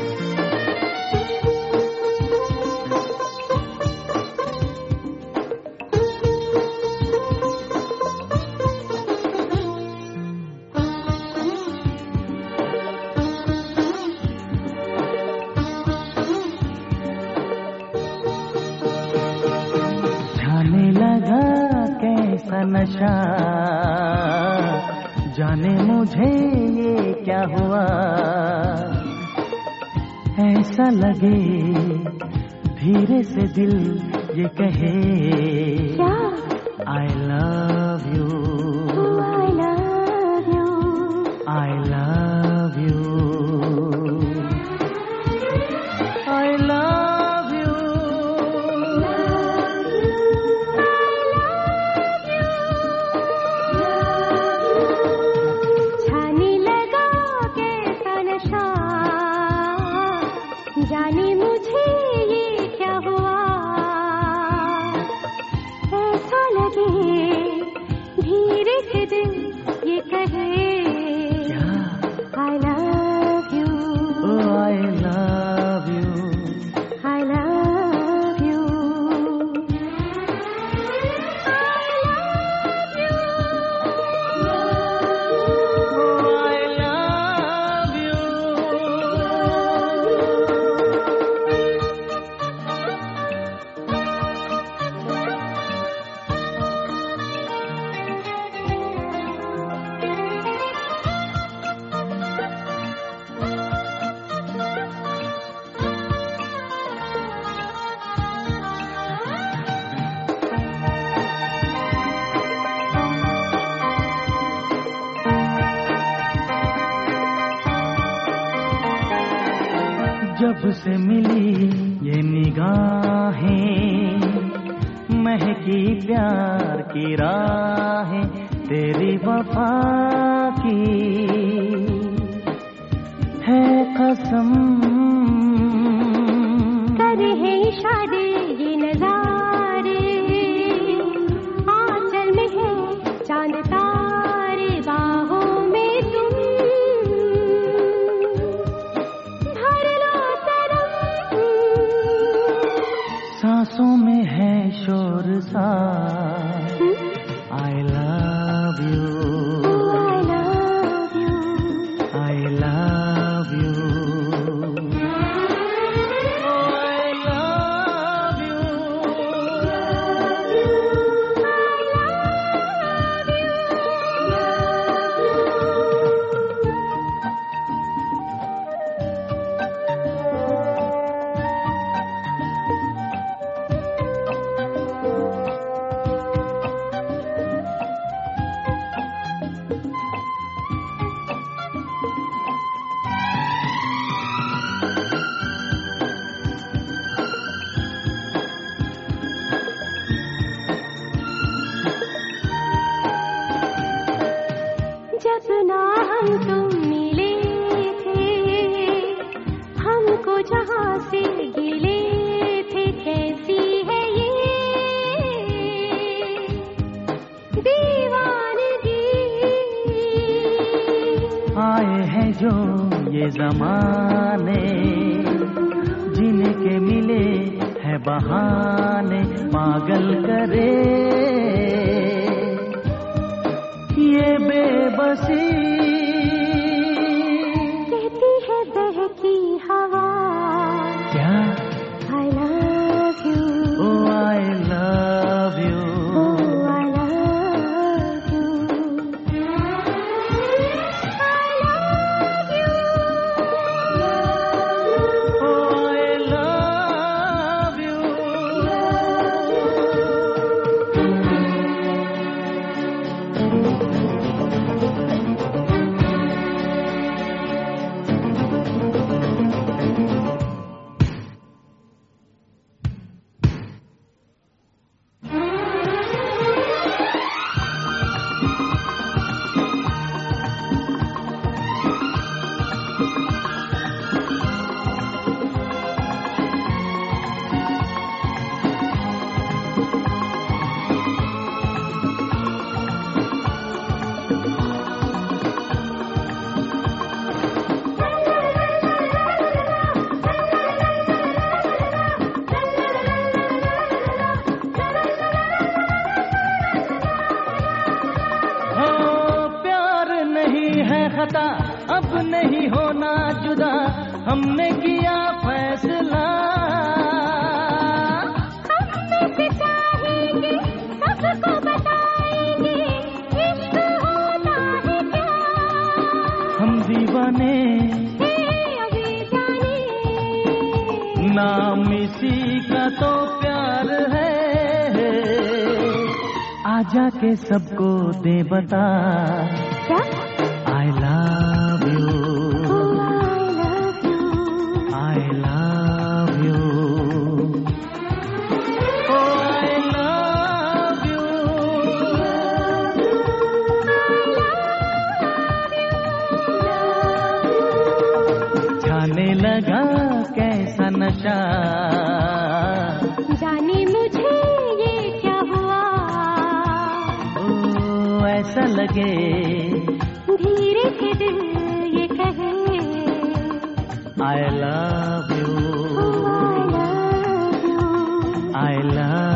नशा जाने मुझे ये क्या हुआ, ऐसा लगे धीरे से दिल ये कहे क्या? I love you, I love you, I love you, I love you, छाने लगा कैसा नशा, जाने मुझे ये क्या हुआ, ऐसा लगे धीरे से दिल ये कहे क्या? I love you, Oh I love you, I love you, I love you, oh I love you. जब से मिली ये निगाहें, महकी प्यार की राहें, तेरी वफा की है कसम, करे है इशारे ये नजारे, आंचल में है चांद तारे, बाहों में तुम भर लो सनम, सांसों में है शोर सा I love you, I love you, I love you, oh I love you, जब ना हम तुम मिले थे, हमको जहाँ से गिले थे, कैसी है ये दीवानगी, आए हैं जो ये जमाने, जिनके मिले है बहाने, पागल करे ये बेबसी, कहती है बहकी हवा क्या? I love you, Oh I love you, oh I love you, I love you, oh I love you. नहीं होना जुदा, हमने किया फैसला। हम से चाहेंगे, सबको बताएंगे, इश्क होता है क्या। हम दीवाने अभी जाने, नाम इसी का तो प्यार है। आजा के सबको दे बता, क्या? I love you, I love you, I love you, छाने लगा कैसा नशा, जाने मुझे ये क्या हुआ। ओ ऐसा लगे धीरे से दिल ये कहे, I love you, I love you, I love